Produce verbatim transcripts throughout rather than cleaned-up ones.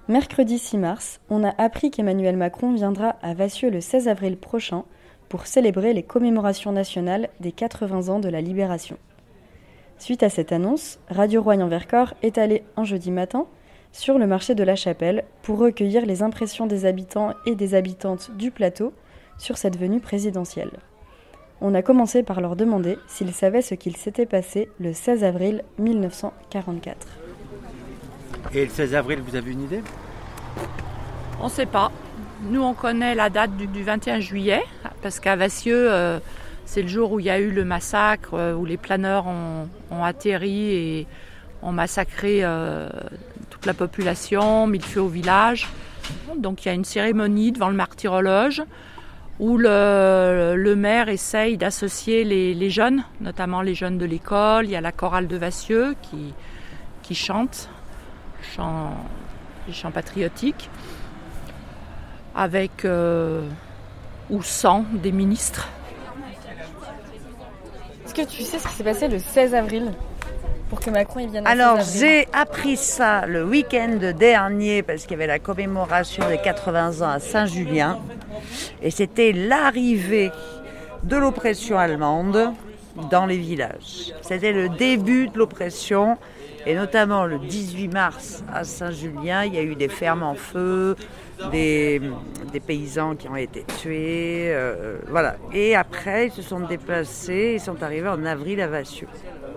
Mercredi six mars, on a appris qu'Emmanuel Macron viendra à Vassieux le seize avril prochain pour célébrer les commémorations nationales des quatre-vingts ans de la Libération. Suite à cette annonce, Radio Royan-Vercors est allé un jeudi matin sur le marché de la Chapelle pour recueillir les impressions des habitants et des habitantes du plateau sur cette venue présidentielle. On a commencé par leur demander s'ils savaient ce qu'il s'était passé le seize avril mille neuf cent quarante-quatre. Et le seize avril, vous avez une idée ? On ne sait pas. Nous, on connaît la date du, du vingt et un juillet, parce qu'à Vassieux, euh, c'est le jour où il y a eu le massacre, euh, où les planeurs ont, ont atterri et ont massacré euh, toute la population, mis le feu au village. Donc il y a une cérémonie devant le martyrologe où le, le maire essaye d'associer les, les jeunes, notamment les jeunes de l'école. Il y a la chorale de Vassieux qui, qui chante. Chant, chant patriotique, avec euh, ou sans des ministres. Est-ce que tu sais ce qui s'est passé le seize avril pour que Macron y vienne à Alors seize avril? J'ai appris ça le week-end dernier parce qu'il y avait la commémoration des quatre-vingts ans à Saint-Julien et c'était l'arrivée de l'oppression allemande dans les villages. C'était le début de l'oppression. Et notamment le dix-huit mars à Saint-Julien, il y a eu des fermes en feu, des, des paysans qui ont été tués, euh, voilà. Et après, ils se sont déplacés, ils sont arrivés en avril à Vassieux.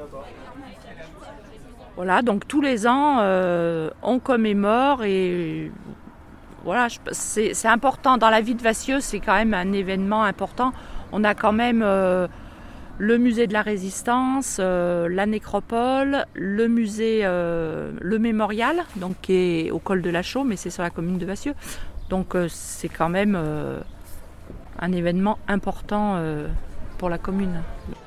Voilà, donc tous les ans, euh, on commémore et voilà, c'est, c'est important. Dans la vie de Vassieux, c'est quand même un événement important. On a quand même... Euh, le musée de la Résistance, euh, la nécropole, le musée, euh, le mémorial, donc qui est au col de la Chaux, mais c'est sur la commune de Vassieux. Donc euh, c'est quand même euh, un événement important euh, pour la commune.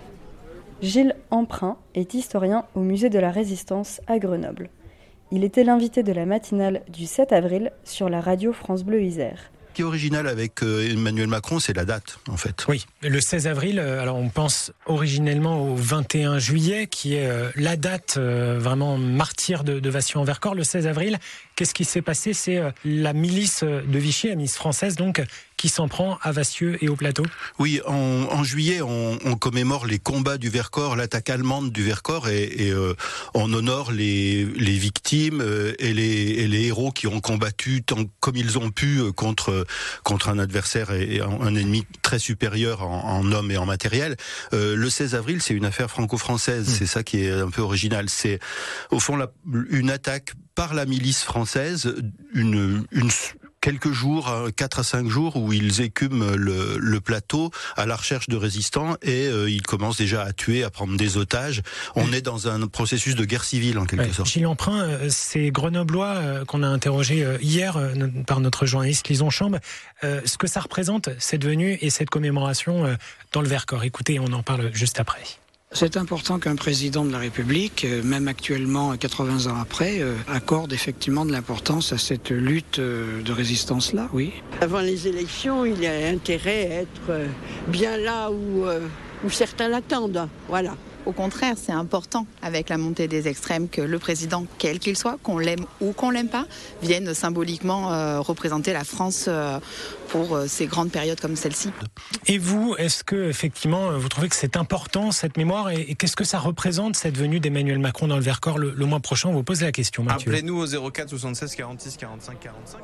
Gilles Emprunt est historien au musée de la Résistance à Grenoble. Il était l'invité de la matinale du sept avril sur la radio France Bleu Isère. Ce qui est original avec Emmanuel Macron, c'est la date, en fait. Oui, le seize avril, alors on pense originellement au vingt et un juillet, qui est la date vraiment martyre de, de Vassieux-en-Vercors. Le seize avril, qu'est-ce qui s'est passé ? C'est la milice de Vichy, la milice française, donc, qui s'en prend à Vassieux et au plateau. Oui, en, en juillet, on, on commémore les combats du Vercors, l'attaque allemande du Vercors, et, et euh, on honore les, les victimes euh, et, les, et les héros qui ont combattu tant comme ils ont pu euh, contre, contre un adversaire et, et un ennemi très supérieur en, en hommes et en matériel. Euh, le seize avril, c'est une affaire franco-française, mmh. C'est ça qui est un peu original. C'est au fond la, une attaque par la milice française, une... une quelques jours, quatre à cinq jours, où ils écument le, le plateau à la recherche de résistants et euh, ils commencent déjà à tuer, à prendre des otages. On est dans un processus de guerre civile en quelque ouais. sorte. Gilles Emprunt, c'est Grenoblois euh, qu'on a interrogé euh, hier euh, par notre journaliste Lison Chambre. Euh, ce que ça représente, cette venue et cette commémoration euh, dans le Vercors. Écoutez, on en parle juste après. C'est important qu'un président de la République, même actuellement, quatre-vingts ans après, accorde effectivement de l'importance à cette lutte de résistance-là, oui. Avant les élections, il y a intérêt à être bien là où, où certains l'attendent, voilà. Au contraire, c'est important, avec la montée des extrêmes, que le président, quel qu'il soit, qu'on l'aime ou qu'on l'aime pas, vienne symboliquement euh, représenter la France euh, pour euh, ces grandes périodes comme celle-ci. Et vous, est-ce que effectivement, vous trouvez que c'est important, cette mémoire, et, et qu'est-ce que ça représente, cette venue d'Emmanuel Macron dans le Vercors le, le mois prochain? On vous pose la question, Mathieu. Appelez-nous au zéro quatre soixante-seize quarante-six quarante-cinq quarante-cinq.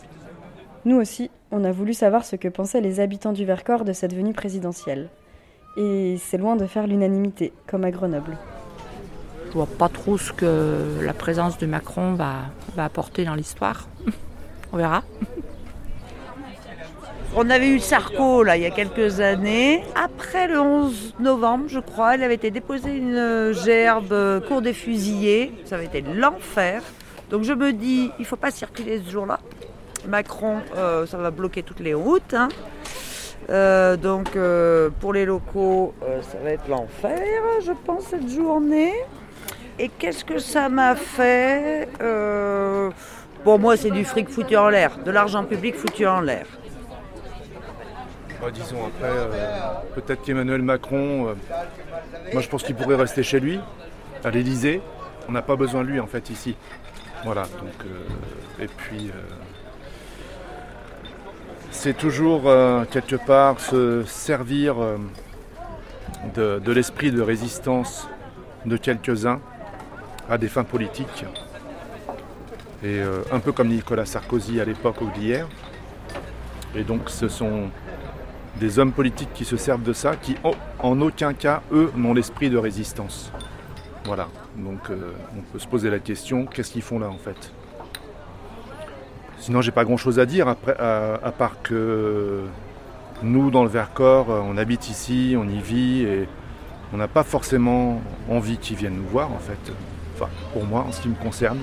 Nous aussi, on a voulu savoir ce que pensaient les habitants du Vercors de cette venue présidentielle. Et c'est loin de faire l'unanimité, comme à Grenoble. Je vois pas trop ce que la présence de Macron va, va apporter dans l'histoire. On verra. On avait eu Sarko, là, il y a quelques années. Après le onze novembre, je crois, il avait été déposé une gerbe cour des fusillés. Ça avait été l'enfer. Donc je me dis, il ne faut pas circuler ce jour-là. Macron, euh, ça va bloquer toutes les routes, hein. Euh, donc euh, pour les locaux, euh, ça va être l'enfer, je pense, cette journée. Et qu'est-ce que ça m'a fait euh... Bon, moi, c'est du fric foutu en l'air, de l'argent public foutu en l'air. Bah, disons après, euh, peut-être qu'Emmanuel Macron, euh, moi je pense qu'il pourrait rester chez lui, à l'Élysée. On n'a pas besoin de lui en fait ici. Voilà, donc... Euh... Et puis, euh, c'est toujours euh, quelque part se servir euh, de, de l'esprit de résistance de quelques-uns à des fins politiques. Et euh, un peu comme Nicolas Sarkozy à l'époque ou d'hier. Et donc ce sont des hommes politiques qui se servent de ça, qui oh, en aucun cas, eux, n'ont l'esprit de résistance. Voilà, donc euh, on peut se poser la question, qu'est-ce qu'ils font là en fait ? Sinon j'ai pas grand chose à dire, après, à, à part que nous dans le Vercors, on habite ici, on y vit et on n'a pas forcément envie qu'ils viennent nous voir en fait. Enfin, pour moi, en ce qui me concerne.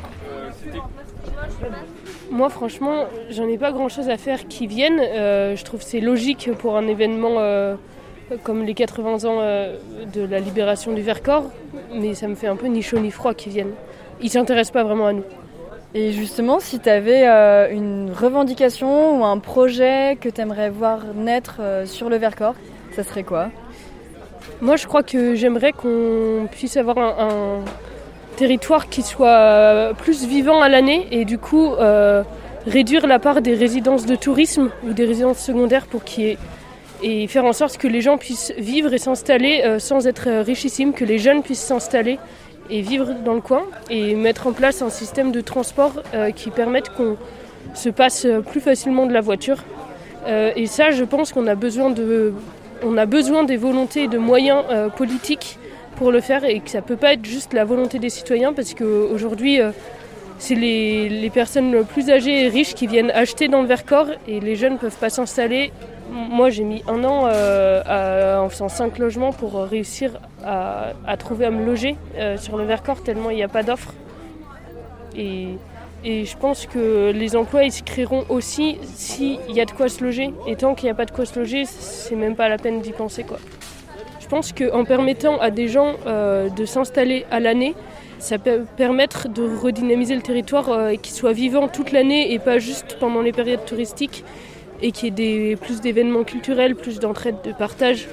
Moi, franchement, j'en ai pas grand-chose à faire qu'ils viennent. Euh, je trouve que c'est logique pour un événement euh, comme les quatre-vingts ans euh, de la libération du Vercors, mais ça me fait un peu ni chaud ni froid qu'ils viennent. Ils s'intéressent pas vraiment à nous. Et justement, si tu avais euh, une revendication ou un projet que tu aimerais voir naître euh, sur le Vercors, ça serait quoi ? Moi, je crois que j'aimerais qu'on puisse avoir un... un... territoire qui soit plus vivant à l'année et du coup euh, réduire la part des résidences de tourisme ou des résidences secondaires pour qu'il y ait, et faire en sorte que les gens puissent vivre et s'installer euh, sans être richissimes, que les jeunes puissent s'installer et vivre dans le coin et mettre en place un système de transport euh, qui permette qu'on se passe plus facilement de la voiture. Euh, et ça, je pense qu'on a besoin de, on a besoin des volontés et de moyens euh, politiques pour le faire et que ça ne peut pas être juste la volonté des citoyens parce qu'aujourd'hui, euh, c'est les, les personnes plus âgées et riches qui viennent acheter dans le Vercors et les jeunes ne peuvent pas s'installer. Moi, j'ai mis un an euh, à, en faisant cinq logements pour réussir à, à trouver à me loger euh, sur le Vercors tellement il n'y a pas d'offres. Et, et je pense que les emplois ils se créeront aussi s'il y a de quoi se loger. Et tant qu'il n'y a pas de quoi se loger, c'est même pas la peine d'y penser, quoi. Je pense qu'en permettant à des gens euh, de s'installer à l'année, ça peut permettre de redynamiser le territoire euh, et qu'il soit vivant toute l'année et pas juste pendant les périodes touristiques et qu'il y ait des, plus d'événements culturels, plus d'entraide, de partage.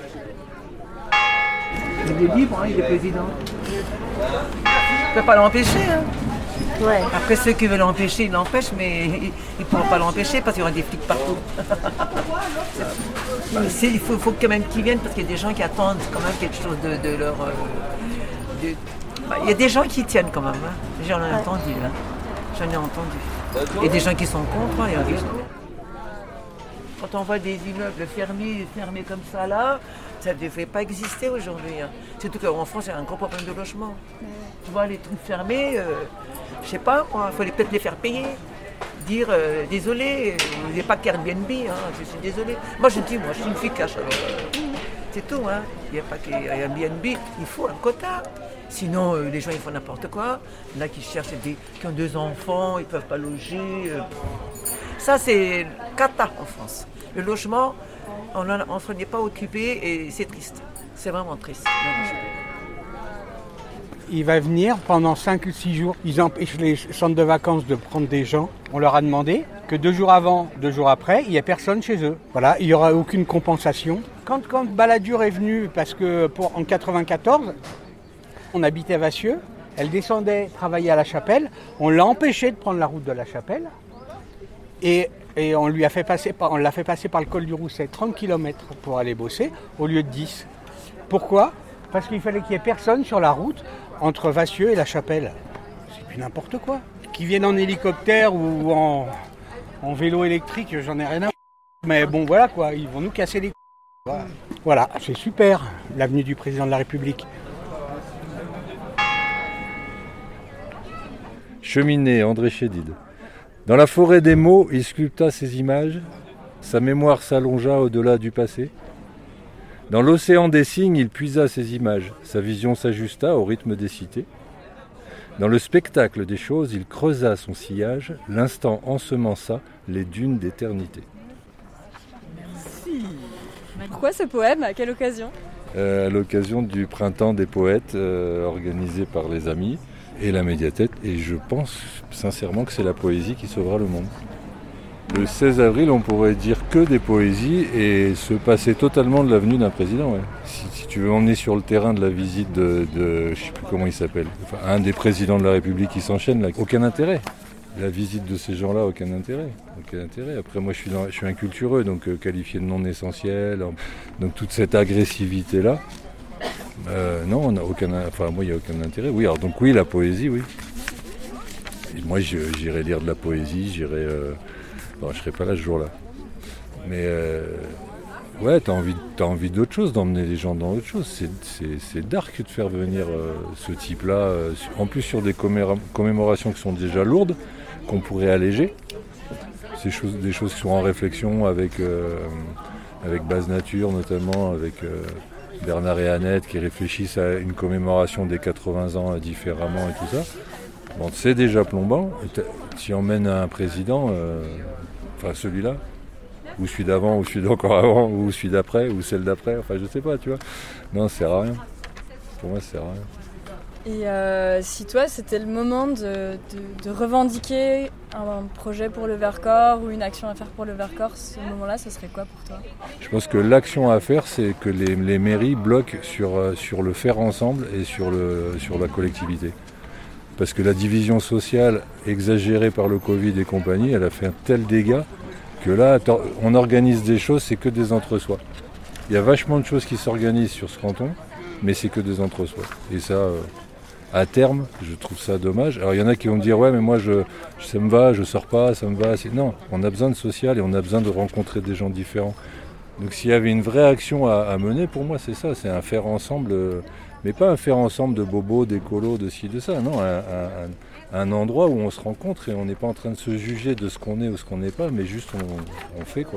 Il est libre, hein, il est président. On ne peut pas l'empêcher. Hein. Ouais. Après, ceux qui veulent l'empêcher, ils l'empêchent, mais ils ne pourront pas l'empêcher parce qu'il y aura des flics partout. C'est, il faut, faut quand même qu'ils viennent parce qu'il y a des gens qui attendent quand même quelque chose de, de leur... Euh, de... Bah, il y a des gens qui tiennent quand même, hein. J'en ai ouais. entendu, là. J'en ai entendu. Et des gens qui sont contre, hein, il y a des gens... Quand on voit des immeubles fermés, fermés comme ça là, ça ne devrait pas exister aujourd'hui. Hein. Surtout qu'en France, il y a un gros problème de logement. Ouais. Tu vois, les trucs fermés, euh, je sais pas, il faut peut-être les faire payer. Dire euh, désolé, il n'y a pas qu'Airbnb, hein, je suis désolé. Moi je dis, moi je suis une fille cash, alors euh, c'est tout, hein. Il n'y a pas qu'Airbnb, il faut un quota. Sinon euh, les gens ils font n'importe quoi. Il y en a qui cherchent des, qui ont deux enfants, ils ne peuvent pas loger. Euh. Ça c'est cata en France. Le logement, on ne s'en est pas occupé et c'est triste. C'est vraiment triste. Il va venir pendant cinq ou six jours. Ils empêchent les centres de vacances de prendre des gens. On leur a demandé que deux jours avant, deux jours après, il n'y a personne chez eux. Voilà, il n'y aura aucune compensation. Quand, quand Balladur est venue, parce que pour, en quatre-vingt-quatorze, on habitait à Vassieux, elle descendait travailler à La Chapelle. On l'a empêchée de prendre la route de La Chapelle. Et, et on, lui a fait passer par, on l'a fait passer par le col du Rousset, trente kilomètres pour aller bosser, au lieu de dix. Pourquoi ? Parce qu'il fallait qu'il n'y ait personne sur la route entre Vassieux et La Chapelle. C'est plus n'importe quoi. Qu'ils viennent en hélicoptère ou en, en vélo électrique, j'en ai rien à f***. Mais bon, voilà quoi, ils vont nous casser les c***. Voilà, voilà, c'est super, l'avenue du président de la République. Cheminée, André Chédid. Dans la forêt des mots, il sculpta ses images. Sa mémoire s'allongea au-delà du passé. Dans l'océan des signes, il puisa ses images. Sa vision s'ajusta au rythme des cités. Dans le spectacle des choses, il creusa son sillage. L'instant ensemença les dunes d'éternité. Merci. Pourquoi ce poème ? À quelle occasion ? euh, À l'occasion du printemps des poètes euh, organisé par les amis et la médiathèque. Et je pense sincèrement que c'est la poésie qui sauvera le monde. Le seize avril, on pourrait dire que des poésies et se passer totalement de l'avenue d'un président. Ouais. Si, si tu veux emmener sur le terrain de la visite de, de je ne sais plus comment il s'appelle, enfin, un des présidents de la République qui s'enchaîne, là, aucun intérêt. la visite de ces gens-là, aucun intérêt. Aucun intérêt. Après, moi, je suis, dans, je suis un cultureux, donc euh, qualifié de non essentiel. Donc toute cette agressivité-là, euh, non, on n'a aucun, enfin moi, il n'y a aucun intérêt. Oui, alors donc oui, la poésie, oui. Et moi, j'irai lire de la poésie, j'irai. Euh, bon, je serai pas là ce jour-là. Mais euh, ouais, t'as envie, t'as envie d'autre chose, d'emmener les gens dans autre chose. C'est, c'est, c'est dark de faire venir euh, ce type-là, euh, en plus sur des comméra- commémorations qui sont déjà lourdes, qu'on pourrait alléger. C'est choses, des choses qui sont en réflexion avec, euh, avec Base Nature notamment, avec euh, Bernard et Annette qui réfléchissent à une commémoration des quatre-vingts ans différemment et tout ça. Bon, c'est déjà plombant. Tu emmènes un président, euh, enfin celui-là, ou celui d'avant, ou celui d'encore avant, ou celui d'après, ou celle d'après, enfin je sais pas, tu vois. Non, ça sert à rien. Pour moi, ça sert à rien. Et euh, si toi, c'était le moment de, de, de revendiquer un projet pour le Vercors ou une action à faire pour le Vercors, ce moment-là, ce serait quoi pour toi ? Je pense que l'action à faire, c'est que les, les mairies bloquent sur, sur le faire ensemble et sur, le, sur la collectivité. Parce que la division sociale exagérée par le Covid et compagnie, elle a fait un tel dégât que là, on organise des choses, c'est que des entre-soi. Il y a vachement de choses qui s'organisent sur ce canton, mais c'est que des entre-soi. Et ça, euh, à terme, je trouve ça dommage. Alors il y en a qui vont me dire, ouais, mais moi, je, ça me va, je sors pas, ça me va. C'est... Non, on a besoin de social et on a besoin de rencontrer des gens différents. Donc s'il y avait une vraie action à, à mener, pour moi, c'est ça, c'est un faire ensemble... Euh, mais pas un faire ensemble de bobos, d'écolos, de ci, de ça. Non, un, un, un endroit où on se rencontre et on n'est pas en train de se juger de ce qu'on est ou ce qu'on n'est pas, mais juste on, on fait quoi.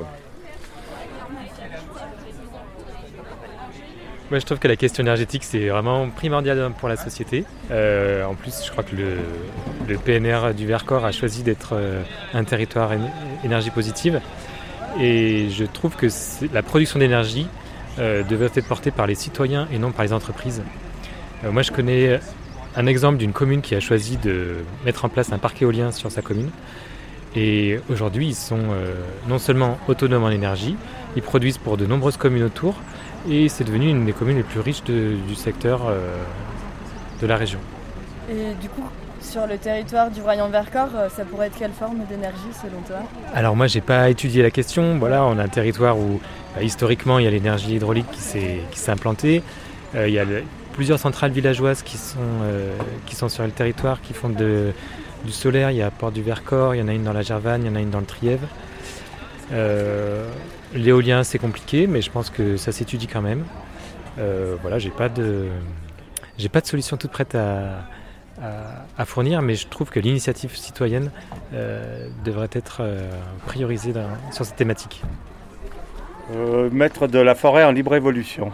Moi, je trouve que la question énergétique, c'est vraiment primordial pour la société. Euh, en plus, je crois que le, le P N R du Vercors a choisi d'être euh, un territoire éne- énergie positive. Et je trouve que c'est, la production d'énergie Euh, devrait être portée par les citoyens et non par les entreprises. Euh, moi, je connais un exemple d'une commune qui a choisi de mettre en place un parc éolien sur sa commune. Et aujourd'hui, ils sont euh, non seulement autonomes en énergie, ils produisent pour de nombreuses communes autour, et c'est devenu une des communes les plus riches de, du secteur euh, de la région. Et du coup, sur le territoire du Royan Vercors, ça pourrait être quelle forme d'énergie selon toi ? Alors moi, j'ai pas étudié la question. Voilà, on a un territoire où bah, historiquement il y a l'énergie hydraulique qui s'est, qui s'est implantée. Euh, il y a le, plusieurs centrales villageoises qui sont, euh, qui sont sur le territoire, qui font de, du solaire. Il y a Porte du Vercors, il y en a une dans la Gervanne, il y en a une dans le Trièves. Euh, l'éolien, c'est compliqué, mais je pense que ça s'étudie quand même. Euh, voilà, j'ai pas de, j'ai pas de solution toute prête à À, à fournir, mais je trouve que l'initiative citoyenne euh, devrait être euh, priorisée dans, sur cette thématique. Euh, mettre de la forêt en libre évolution.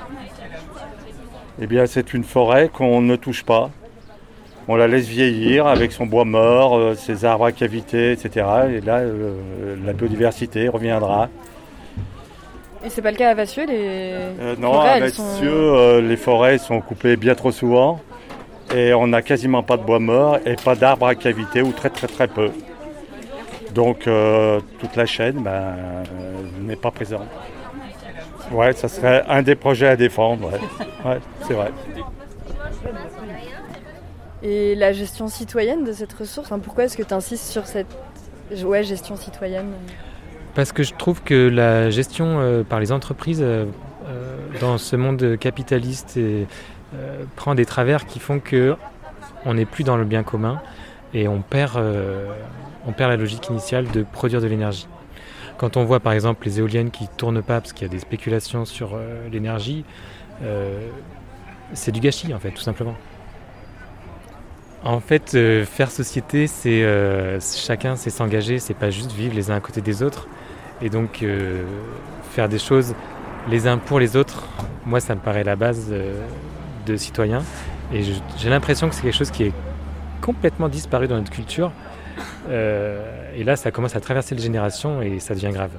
Eh bien, c'est une forêt qu'on ne touche pas. On la laisse vieillir avec son bois mort, euh, ses arbres à cavité, et cetera. Et là, euh, la biodiversité reviendra. Et c'est pas le cas à Vassieux, les euh, Non, forêts, à Vassieux, sont... euh, les forêts sont coupées bien trop souvent. Et on n'a quasiment pas de bois mort et pas d'arbres à cavité, ou très très très peu. Donc euh, toute la chaîne ben, euh, n'est pas présente. Ouais, ça serait un des projets à défendre, ouais, ouais c'est vrai. Et la gestion citoyenne de cette ressource, enfin, pourquoi est-ce que tu insistes sur cette ouais, gestion citoyenne ? Parce que je trouve que la gestion euh, par les entreprises euh, euh, dans ce monde capitaliste et Euh, prend des travers qui font que on n'est plus dans le bien commun et on perd, euh, on perd la logique initiale de produire de l'énergie. Quand on voit par exemple les éoliennes qui ne tournent pas parce qu'il y a des spéculations sur euh, l'énergie, euh, c'est du gâchis en fait, tout simplement. En fait, euh, faire société, c'est euh, chacun c'est s'engager, c'est pas juste vivre les uns à côté des autres. Et donc euh, faire des choses les uns pour les autres, moi ça me paraît la base euh, de citoyens, et je, j'ai l'impression que c'est quelque chose qui est complètement disparu dans notre culture, euh, et là ça commence à traverser les générations et ça devient grave.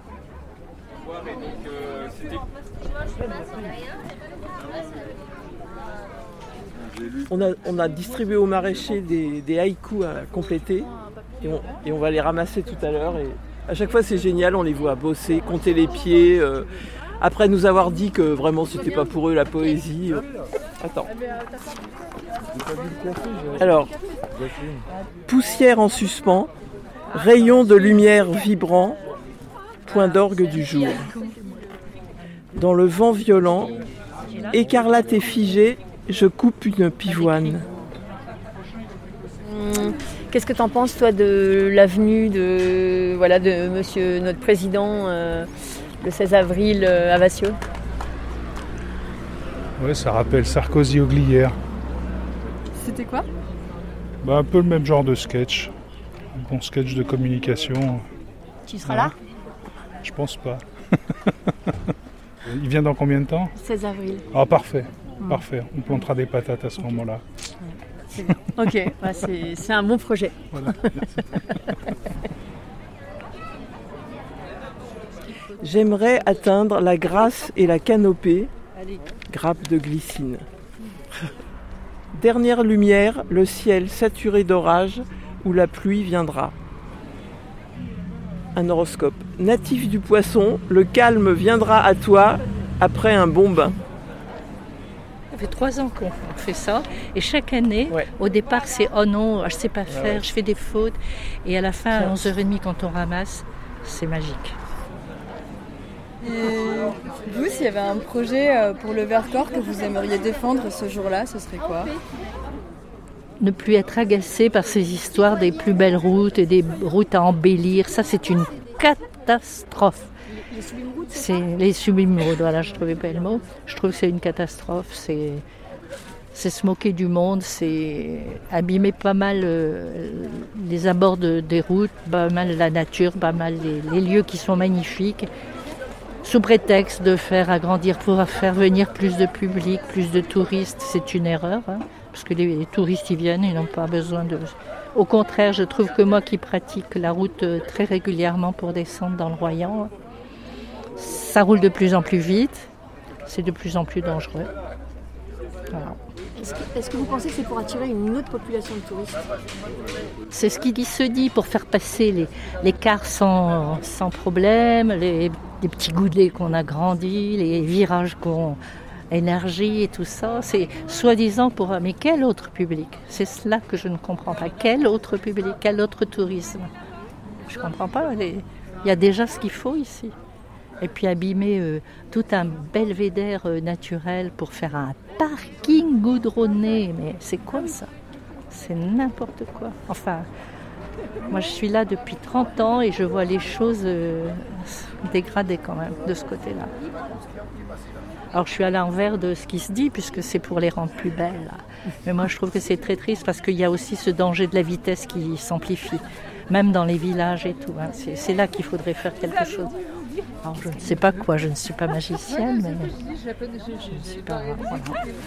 On a, on a distribué aux maraîchers des, des haïkus à compléter et on, et on va les ramasser tout à l'heure, et à chaque fois c'est génial, on les voit bosser, compter les pieds, euh, après nous avoir dit que vraiment c'était pas pour eux la poésie. Attends. Alors, poussière en suspens, rayon de lumière vibrant, point d'orgue du jour. Dans le vent violent, écarlate et figé, je coupe une pivoine. Qu'est-ce que tu en penses, toi, de l'avenue de, voilà, de monsieur notre président euh, le seize avril euh, à Vassieux? Ouais, ça rappelle Sarkozy-Auglière. C'était quoi? Bah, un peu le même genre de sketch. Un bon sketch de communication. Tu seras là? Je pense pas. Il vient dans combien de temps? seize avril. Ah, parfait. Mm. Parfait. On plantera des patates à ce moment-là. C'est bien. Ok, ouais, c'est, c'est un bon projet. Voilà, J'aimerais atteindre la grâce et la canopée, grappe de glycine. Dernière lumière, le ciel saturé d'orage où la pluie viendra. Un horoscope. Natif du Poisson, le calme viendra à toi après un bon bain. Ça fait trois ans qu'on fait ça et chaque année, ouais. Au départ c'est oh non, je sais pas faire, ouais, ouais. Je fais des fautes et à la fin à onze heures trente quand on ramasse, c'est magique. Et vous, s'il y avait un projet pour le Vercors que vous aimeriez défendre ce jour-là, ce serait quoi? Ne plus être agacé par ces histoires des plus belles routes et des routes à embellir, ça c'est une catastrophe. Les sublimes routes, c'est, c'est les sublimes routes, voilà, je trouvais pas le mot. Je trouve que c'est une catastrophe, c'est, c'est se moquer du monde, c'est abîmer pas mal euh, les abords de, des routes, pas mal la nature, pas mal les, les lieux qui sont magnifiques. Sous prétexte de faire agrandir pour faire venir plus de public, plus de touristes, c'est une erreur, hein, parce que les, les touristes y viennent, ils n'ont pas besoin de... Au contraire, je trouve que moi qui pratique la route très régulièrement pour descendre dans le Royan, ça roule de plus en plus vite, c'est de plus en plus dangereux. Voilà. Est-ce que, est-ce que vous pensez que c'est pour attirer une autre population de touristes? C'est ce qui se dit pour faire passer les, les cars sans, sans problème, les, les petits goulets qu'on a grandis, les virages qu'on énergie et tout ça. C'est soi-disant pour... Mais quel autre public? C'est cela que je ne comprends pas. Quel autre public? Quel autre tourisme? Je ne comprends pas. Les... Il y a déjà ce qu'il faut ici. Et puis abîmer euh, tout un belvédère euh, naturel pour faire un parking goudronné. Mais c'est quoi ça? C'est n'importe quoi. Enfin, moi je suis là depuis trente ans et je vois les choses euh, dégradées quand même de ce côté-là. Alors je suis à l'envers de ce qui se dit puisque c'est pour les rendre plus belles. Là. Mais moi je trouve que c'est très triste parce qu'il y a aussi ce danger de la vitesse qui s'amplifie. Même dans les villages et tout. Hein. C'est, c'est là qu'il faudrait faire quelque chose. Alors je ne sais pas quoi, je ne suis pas magicienne, mais je ne suis pas... Voilà.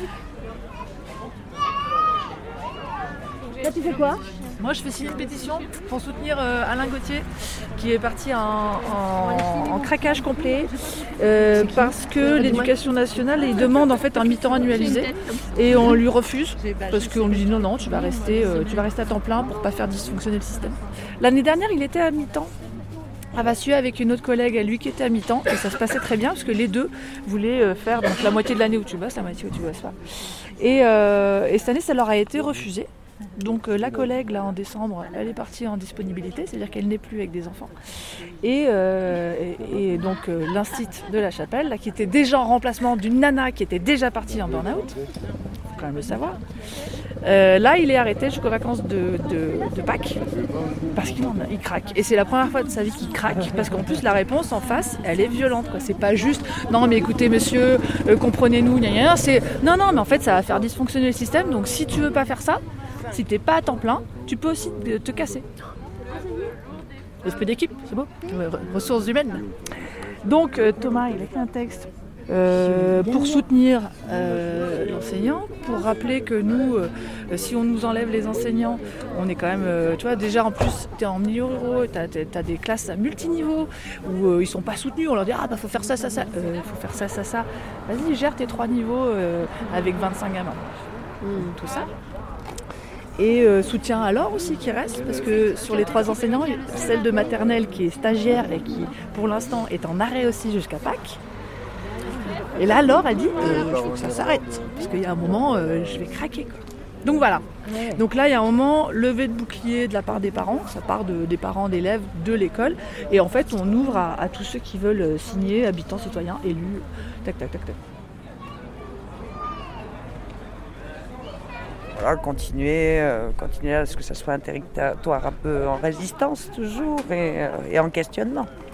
Là tu fais quoi? Moi je fais signer une pétition pour soutenir euh, Alain Gauthier qui est parti en, en, en craquage complet euh, parce que l'éducation nationale il demande en fait un mi-temps annualisé et on lui refuse parce qu'on lui dit non non tu vas rester euh, tu vas rester à temps plein pour pas faire dysfonctionner le système. L'année dernière il était à mi-temps à Vassieux avec une autre collègue à lui qui était à mi-temps et ça se passait très bien parce que les deux voulaient faire donc, la moitié de l'année où tu bosses, la moitié où tu bosses pas. Et, euh, et cette année ça leur a été refusé. Donc euh, la collègue là en décembre, elle est partie en disponibilité, c'est-à-dire qu'elle n'est plus avec des enfants. Et, euh, et, et donc euh, l'instit de la Chapelle, là, qui était déjà en remplacement d'une nana qui était déjà partie en burn-out, faut quand même le savoir. Euh, là, il est arrêté jusqu'aux vacances de, de, de Pâques parce qu'il en a, il craque. Et c'est la première fois de sa vie qu'il craque parce qu'en plus la réponse en face, elle est violente. Quoi. C'est pas juste non mais écoutez monsieur, euh, comprenez-nous, gna, gna, gna. C'est non non mais en fait ça va faire dysfonctionner le système. Donc si tu veux pas faire ça. Si t'es pas à temps plein, tu peux aussi te casser. Esprit d'équipe, c'est beau. Ressources humaines. Donc Thomas, il a écrit un texte euh, pour soutenir euh, l'enseignant, pour rappeler que nous, euh, si on nous enlève les enseignants, on est quand même, euh, tu vois, déjà en plus, t'es en milieu rural, t'as, t'as des classes à multiniveau où euh, ils sont pas soutenus. On leur dit ah bah faut faire ça, ça, ça, euh, faut faire ça, ça, ça. Vas-y, gère tes trois niveaux euh, avec vingt-cinq gamins. Mmh. Tout ça. Et euh, soutien à Laure aussi qui reste, parce que sur les trois enseignants, celle de maternelle qui est stagiaire et qui pour l'instant est en arrêt aussi jusqu'à Pâques. Et là Laure a dit, euh, il faut que ça s'arrête, parce qu'il y a un moment, euh, je vais craquer. Quoi. Donc voilà. Ouais. Donc là, il y a un moment, levée de bouclier de la part des parents, ça part de, des parents d'élèves de l'école, et en fait, on ouvre à, à tous ceux qui veulent signer, habitants, citoyens, élus, tac, tac, tac, tac. Voilà, continuer, euh, continuer à ce que ça soit un territoire un peu en résistance toujours et, euh, et en questionnement.